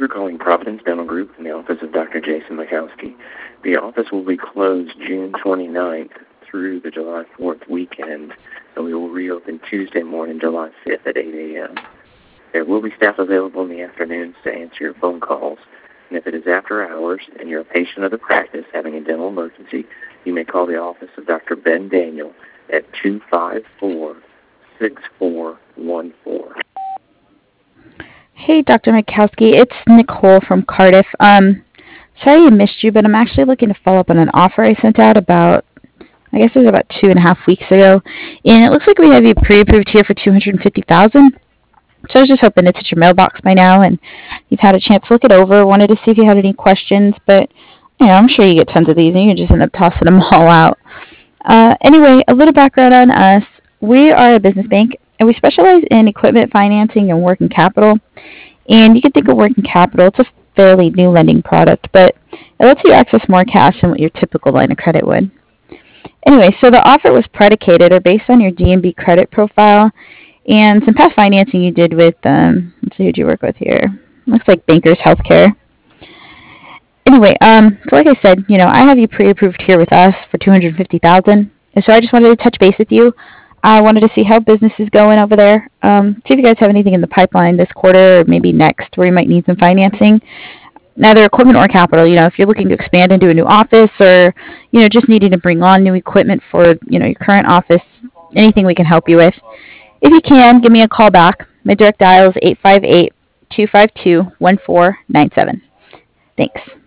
calling Providence Dental Group in the office of Dr. Jason Mikowski. The office will be closed June 29th through the July 4th weekend, and we will reopen Tuesday morning, July 5th at 8 a.m. There will be staff available in the afternoons to answer your phone calls, and if it is after hours and you're a patient of the practice having a dental emergency, you may call the office of Dr. Ben Daniel at 254-6414. Hey, Dr. Mikowski, it's Nicole from Cardiff. Sorry I missed you, but I'm actually looking to follow up on an offer I sent out I guess it was about 2.5 weeks ago, and it looks like we have you pre-approved here for $250,000. So I was just hoping it's at your mailbox by now, and you've had a chance to look it over. Wanted to see if you had any questions, but I'm sure you get tons of these, and you can just end up tossing them all out. Anyway, a little background on us. We are a business bank, and we specialize in equipment financing and working capital. And you can think of working capital, it's a fairly new lending product, but it lets you access more cash than what your typical line of credit would. Anyway, so the offer was predicated or based on your D&B credit profile and some past financing you did with, let's see, who'd you work with here? Looks like Bankers Healthcare. Anyway, so like I said, I have you pre-approved here with us for $250,000. And so I just wanted to touch base with you. I wanted to see how business is going over there. See if you guys have anything in the pipeline this quarter or maybe next where you might need some financing. Neither equipment or capital. If you're looking to expand into a new office or, just needing to bring on new equipment for, your current office, anything we can help you with. If you can, give me a call back. My direct dial is 858-252-1497. Thanks.